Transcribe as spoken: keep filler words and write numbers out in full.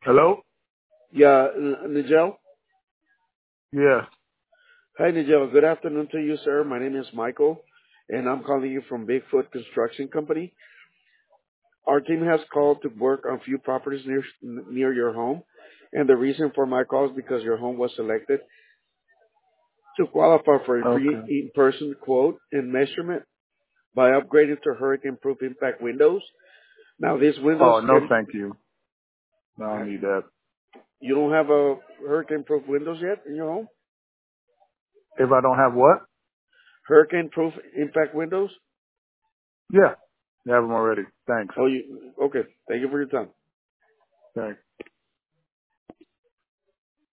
Hello? Yeah, N- Nigel. Yeah. Hi, Nigel. Good afternoon to you, sir. My name is Michael, and I'm calling you from Bigfoot Construction Company. Our team has called to work on a few properties near near your home, and the reason for my call is because your home was selected to qualify for a free Okay. in-person quote and measurement by upgrading to hurricane-proof impact windows. Now, these windows Oh, no, can thank you. I don't need that. you don't have a hurricane-proof windows yet in your home? If I don't have what? Hurricane-proof impact windows? Yeah. You have them already. Thanks. Oh, you okay? Thank you for your time. Thanks.